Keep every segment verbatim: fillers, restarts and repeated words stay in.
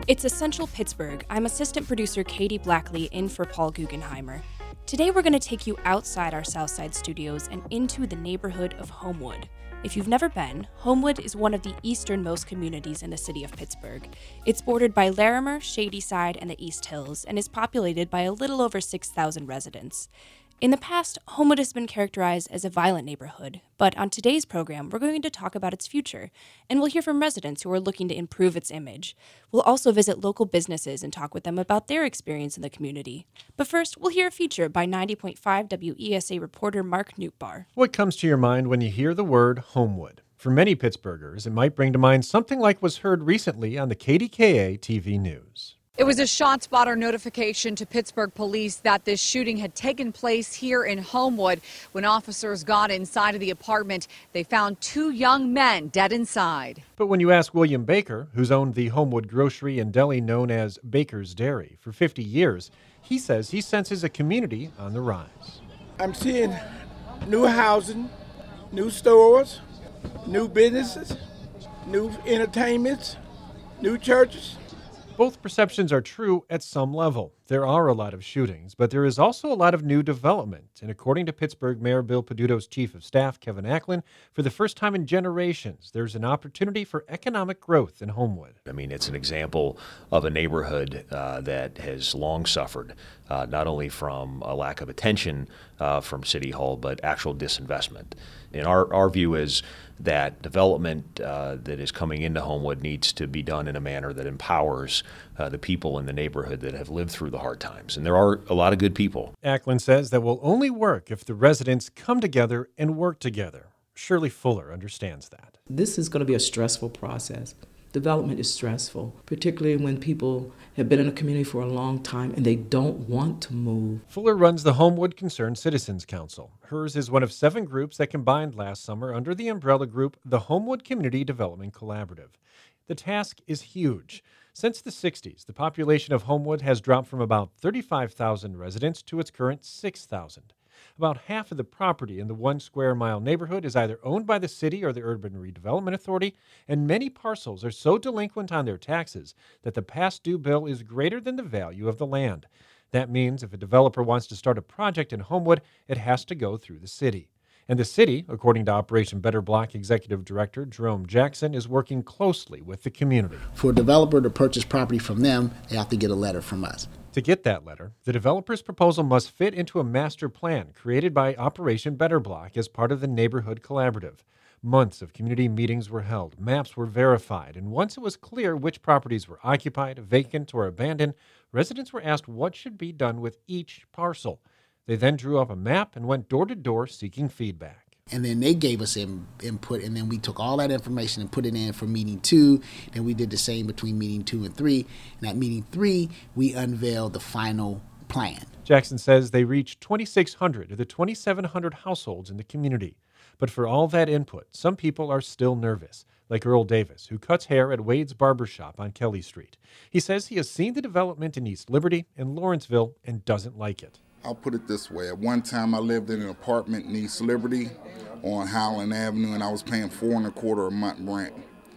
It's Essential Pittsburgh. I'm assistant producer Katie Blackley in for Paul Guggenheimer. Today we're going to take you outside our Southside studios and into the neighborhood of Homewood. If you've never been, Homewood is one of the easternmost communities in the city of Pittsburgh. It's bordered by Larimer, Shadyside, and the East Hills, and is populated by a little over six thousand residents. In the past, Homewood has been characterized as a violent neighborhood, but on today's program, we're going to talk about its future, and we'll hear from residents who are looking to improve its image. We'll also visit local businesses and talk with them about their experience in the community. But first, we'll hear a feature by ninety point five W E S A reporter Mark Newtbar. What comes to your mind when you hear the word Homewood? For many Pittsburghers, it might bring to mind something like was heard recently on the K D K A T V News. It was a ShotSpotter notification to Pittsburgh police that this shooting had taken place here in Homewood. When officers got inside of the apartment, they found two young men dead inside. But when you ask William Baker, who's owned the Homewood grocery and deli known as Baker's Dairy for fifty years, he says he senses a community on the rise. I'm seeing new housing, new stores, new businesses, new entertainments, new churches. Both perceptions are true at some level. There are a lot of shootings, but there is also a lot of new development. And according to Pittsburgh Mayor Bill Peduto's chief of staff, Kevin Acklin, for the first time in generations, there's an opportunity for economic growth in Homewood. I mean, it's an example of a neighborhood uh, that has long suffered uh, not only from a lack of attention uh, from City Hall, but actual disinvestment. And our, our view is that development uh, that is coming into Homewood needs to be done in a manner that empowers uh, the people in the neighborhood that have lived through the hard times. And there are a lot of good people. Acklin says that will only work if the residents come together and work together. Shirley Fuller understands that. This is going to be a stressful process. Development is stressful, particularly when people have been in a community for a long time and they don't want to move. Fuller runs the Homewood Concerned Citizens Council. Hers is one of seven groups that combined last summer under the umbrella group, the Homewood Community Development Collaborative. The task is huge. Since the sixties, the population of Homewood has dropped from about thirty-five thousand residents to its current six thousand. About half of the property in the one square mile neighborhood is either owned by the city or the Urban Redevelopment Authority, and many parcels are so delinquent on their taxes that the past due bill is greater than the value of the land. That means if a developer wants to start a project in Homewood, it has to go through the city. And the city, according to Operation Better Block Executive Director Jerome Jackson, is working closely with the community. For a developer to purchase property from them, they have to get a letter from us. To get that letter, the developer's proposal must fit into a master plan created by Operation Better Block as part of the Neighborhood Collaborative. Months of community meetings were held, maps were verified, and once it was clear which properties were occupied, vacant, or abandoned, residents were asked what should be done with each parcel. They then drew up a map and went door to door seeking feedback. And then they gave us in, input, and then we took all that information and put it in for meeting two. Then we did the same between meeting two and three. And at meeting three, we unveiled the final plan. Jackson says they reached twenty-six hundred of the twenty-seven hundred households in the community. But for all that input, some people are still nervous, like Earl Davis, who cuts hair at Wade's Barber Shop on Kelly Street. He says he has seen the development in East Liberty and Lawrenceville and doesn't like it. I'll put it this way. At one time, I lived in an apartment in East Liberty on Howland Avenue, and I was paying four and a quarter a month rent.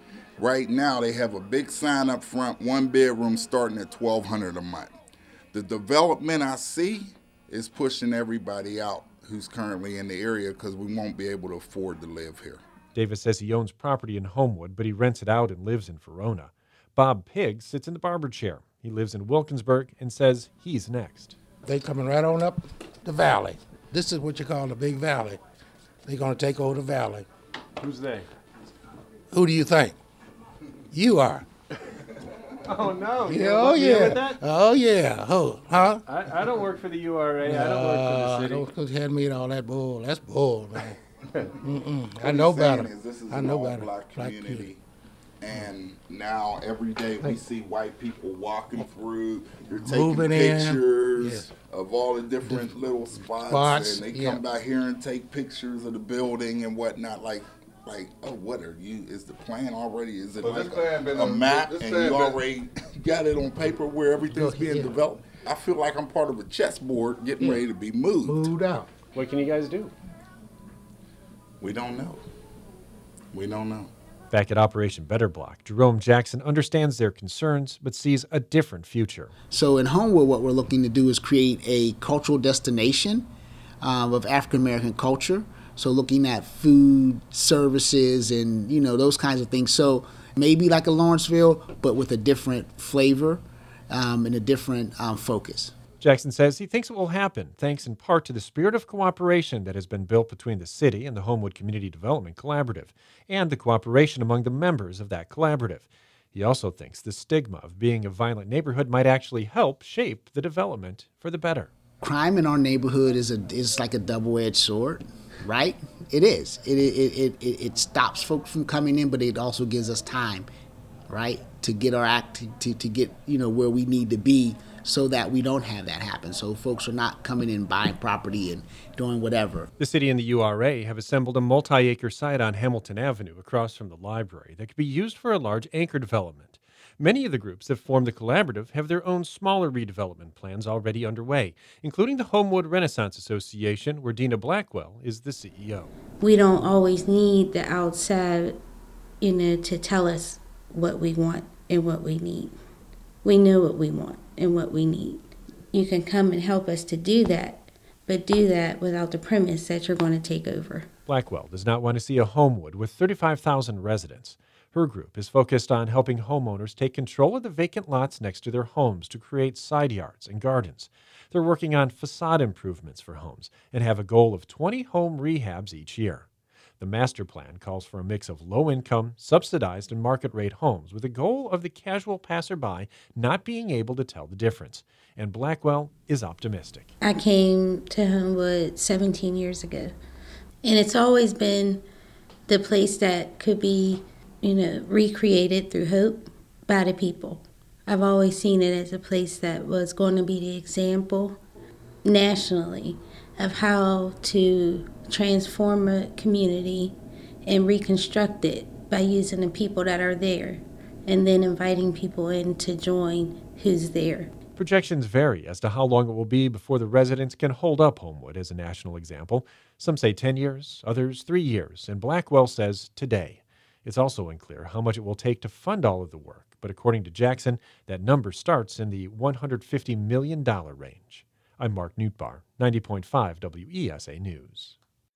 Right now, they have a big sign up front, one bedroom starting at twelve hundred dollars a month. The development I see is pushing everybody out who's currently in the area because we won't be able to afford to live here. Davis says he owns property in Homewood, but he rents it out and lives in Verona. Bob Pigg sits in the barber chair. He lives in Wilkinsburg and says he's next. They coming right on up the valley. This is what you call the big valley. They're going to take over the valley. Who's they? Who do you think? You are. Oh, no. Yeah, oh, yeah. Oh, yeah. Oh, huh? I, I don't work for the U R A. No, I don't work for the city. Don't hand me all that bull. That's bull, man. Mm-mm. I know about it. This is I know an about black it. Black community. community. And now every day we see white people walking through. You're taking Moving pictures in. Yes. of all the different the little spots, spots, and they yeah. come by here and take pictures of the building and whatnot. Like, like, oh, what are you? Is the plan already? Is it well, like a, a, a map, this and plan you been, already got it on paper where everything's being yeah. developed? I feel like I'm part of a chessboard getting yeah. ready to be moved. Moved out. What can you guys do? We don't know. We don't know. Back at Operation Better Block, Jerome Jackson understands their concerns but sees a different future. So in Homewood, what we're looking to do is create a cultural destination um, of African American culture. So looking at food, services, and, you know, those kinds of things. So maybe like a Lawrenceville, but with a different flavor um, and a different um, focus. Jackson says he thinks it will happen thanks in part to the spirit of cooperation that has been built between the city and the Homewood Community Development Collaborative, and the cooperation among the members of that collaborative. He also thinks the stigma of being a violent neighborhood might actually help shape the development for the better. Crime in our neighborhood is a is like a double-edged sword, right? It is. It it, it it it stops folks from coming in, but it also gives us time, right, to get our act to to get, you know, where we need to be, so that we don't have that happen. So folks are not coming in buying property and doing whatever. The city and the U R A have assembled a multi-acre site on Hamilton Avenue across from the library that could be used for a large anchor development. Many of the groups that formed the collaborative have their own smaller redevelopment plans already underway, including the Homewood Renaissance Association, where Dina Blackwell is the C E O. We don't always need the outside, you know, to tell us what we want and what we need. We know what we want and what we need. You can come and help us to do that, but do that without the premise that you're going to take over. Blackwell does not want to see a Homewood with thirty-five thousand residents. Her group is focused on helping homeowners take control of the vacant lots next to their homes to create side yards and gardens. They're working on facade improvements for homes and have a goal of twenty home rehabs each year. The master plan calls for a mix of low-income, subsidized, and market-rate homes with the goal of the casual passerby not being able to tell the difference. And Blackwell is optimistic. I came to Homewood seventeen years ago, and it's always been the place that could be, you know, recreated through hope by the people. I've always seen it as a place that was going to be the example nationally of how to transform a community and reconstruct it by using the people that are there and then inviting people in to join who's there. Projections vary as to how long it will be before the residents can hold up Homewood as a national example. Some say ten years, others three years, and Blackwell says today. It's also unclear how much it will take to fund all of the work, but according to Jackson, that number starts in the one hundred fifty million dollars range. I'm Mark Newtbar, ninety point five W E S A News.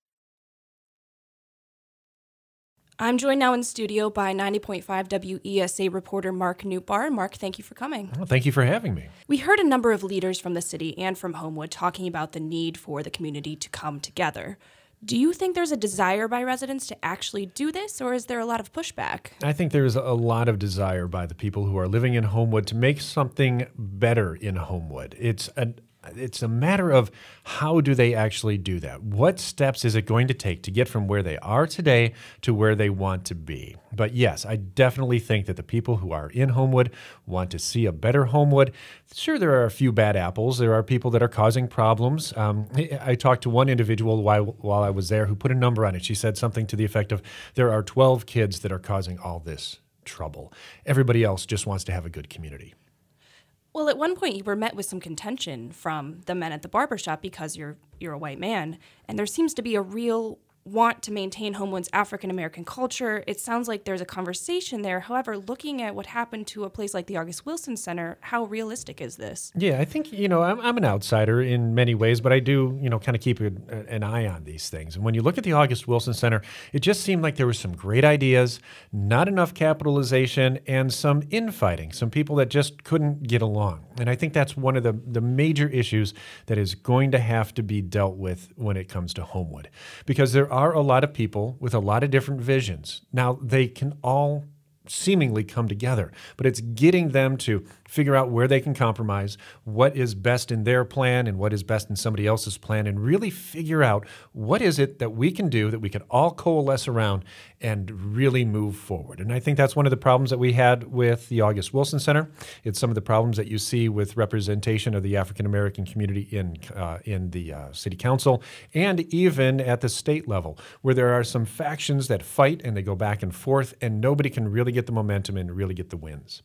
I'm joined now in studio by ninety point five W E S A reporter Mark Newtbar. Mark, thank you for coming. Well, thank you for having me. We heard a number of leaders from the city and from Homewood talking about the need for the community to come together. Do you think there's a desire by residents to actually do this, or is there a lot of pushback? I think there's a lot of desire by the people who are living in Homewood to make something better in Homewood. It's a It's a matter of how do they actually do that? What steps is it going to take to get from where they are today to where they want to be? But yes, I definitely think that the people who are in Homewood want to see a better Homewood. Sure, there are a few bad apples. There are people that are causing problems. Um, I talked to one individual while, while I was there who put a number on it. She said something to the effect of, there are twelve kids that are causing all this trouble. Everybody else just wants to have a good community. Well, at one point you were met with some contention from the men at the barbershop because you're you're a white man, and there seems to be a real want to maintain Homewood's African-American culture. It sounds like there's a conversation there. However, looking at what happened to a place like the August Wilson Center, how realistic is this? Yeah, I think, you know, I'm, I'm an outsider in many ways, but I do, you know, kind of keep a, an eye on these things. And when you look at the August Wilson Center, it just seemed like there were some great ideas, not enough capitalization, and some infighting, some people that just couldn't get along. And I think that's one of the, the major issues that is going to have to be dealt with when it comes to Homewood, because there are a lot of people with a lot of different visions. Now, they can all seemingly come together, but it's getting them to figure out where they can compromise, what is best in their plan and what is best in somebody else's plan, and really figure out what is it that we can do that we can all coalesce around and really move forward. And I think that's one of the problems that we had with the August Wilson Center. It's some of the problems that you see with representation of the African American community in uh, in the uh, city council and even at the state level, where there are some factions that fight and they go back and forth, and nobody can really get the momentum and really get the wins.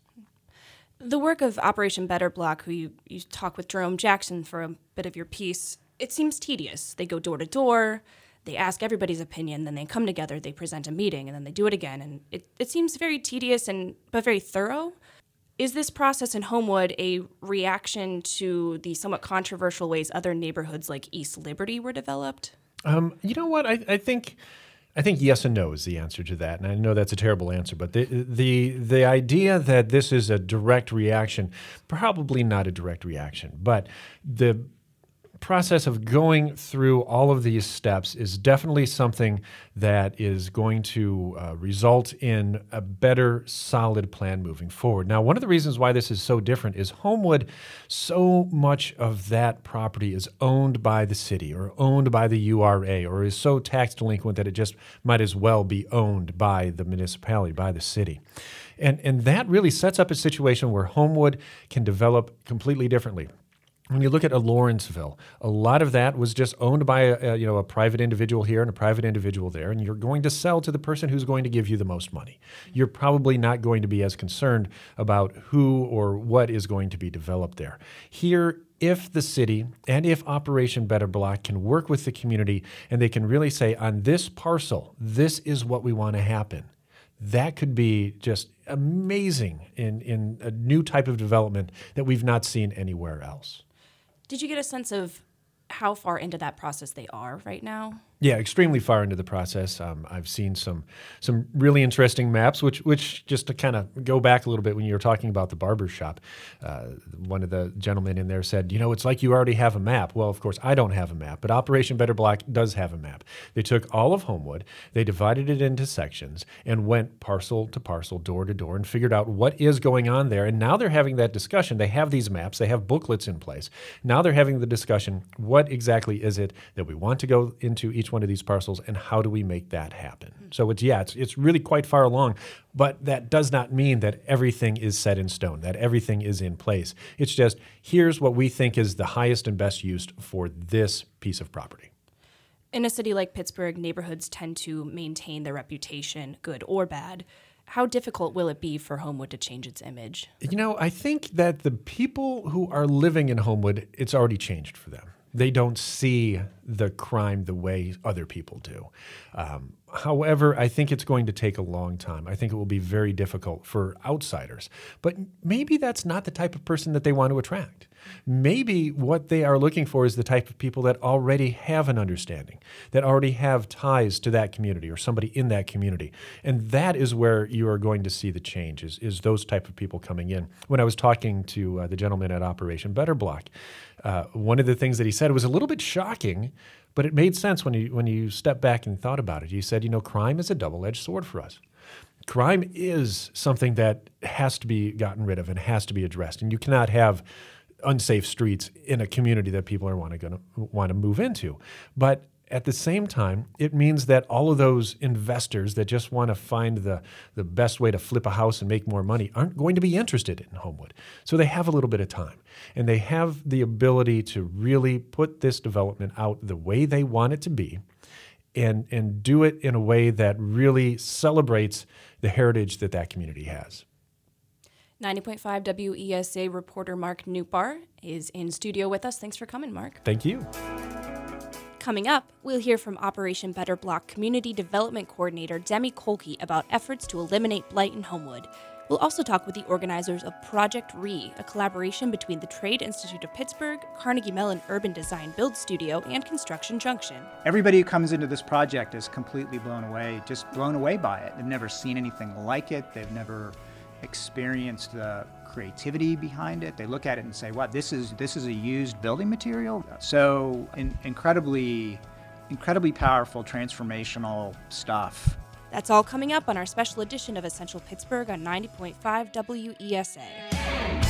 The work of Operation Better Block, who you, you talk with Jerome Jackson for a bit of your piece, it seems tedious. They go door to door. they ask everybody's opinion, then they come together, they present a meeting, and then they do it again. And it, it seems very tedious and but very thorough. Is this process in Homewood a reaction to the somewhat controversial ways other neighborhoods like East Liberty were developed? Um, you know what? I, I think I think yes and no is the answer to that. And I know that's a terrible answer, but the the the idea that this is a direct reaction, probably not a direct reaction, but the process of going through all of these steps is definitely something that is going to uh, result in a better, solid plan moving forward. Now, one of the reasons why this is so different is Homewood, so much of that property is owned by the city or owned by the U R A or is so tax delinquent that it just might as well be owned by the municipality, by the city. And, and that really sets up a situation where Homewood can develop completely differently. When you look at a Lawrenceville, a lot of that was just owned by a, a, you know, a private individual here and a private individual there, and you're going to sell to the person who's going to give you the most money. You're probably not going to be as concerned about who or what is going to be developed there. Here, if the city and if Operation Better Block can work with the community and they can really say, on this parcel, this is what we want to happen, that could be just amazing in, in a new type of development that we've not seen anywhere else. Did you get a sense of how far into that process they are right now? Yeah, extremely far into the process. Um, I've seen some some really interesting maps, which which just to kind of go back a little bit when you were talking about the barber shop, uh, one of the gentlemen in there said, you know, it's like you already have a map. Well, of course, I don't have a map, but Operation Better Block does have a map. They took all of Homewood, they divided it into sections, and went parcel to parcel, door to door, and figured out what is going on there. And now they're having that discussion. They have these maps, they have booklets in place. Now they're having the discussion, what exactly is it that we want to go into each one of these parcels, and how do we make that happen? So it's yeah, it's it's really quite far along, but that does not mean that everything is set in stone, that everything is in place. It's just, here's what we think is the highest and best use for this piece of property. In a city like Pittsburgh, neighborhoods tend to maintain their reputation, good or bad. How difficult will it be for Homewood to change its image? You know, I think that the people who are living in Homewood, it's already changed for them. They don't see the crime the way other people do. Um, however, I think it's going to take a long time. I think it will be very difficult for outsiders. But maybe that's not the type of person that they want to attract. Maybe what they are looking for is the type of people that already have an understanding, that already have ties to that community or somebody in that community. And that is where you are going to see the change, is, is those type of people coming in. When I was talking to uh, the gentleman at Operation Better Block, uh, one of the things that he said was a little bit shocking, but it made sense when you, when you step back and thought about it. He said, you know, crime is a double-edged sword for us. Crime is something that has to be gotten rid of and has to be addressed. And you cannot have unsafe streets in a community that people are want to want to move into. But at the same time, it means that all of those investors that just want to find the, the best way to flip a house and make more money aren't going to be interested in Homewood. So they have a little bit of time, and they have the ability to really put this development out the way they want it to be, and, and do it in a way that really celebrates the heritage that that community has. ninety point five W E S A reporter Mark Newbar is in studio with us. Thanks for coming, Mark. Thank you. Coming up, we'll hear from Operation Better Block Community Development Coordinator Demi Kolke about efforts to eliminate blight in Homewood. We'll also talk with the organizers of Project RE, a collaboration between the Trade Institute of Pittsburgh, Carnegie Mellon Urban Design Build Studio, and Construction Junction. Everybody who comes into this project is completely blown away, just blown away by it. They've never seen anything like it. They've never experienced the creativity behind it. They look at it and say, wow, this is this is a used building material. So in, incredibly, incredibly powerful, transformational stuff. That's all coming up on our special edition of Essential Pittsburgh on ninety point five W E S A.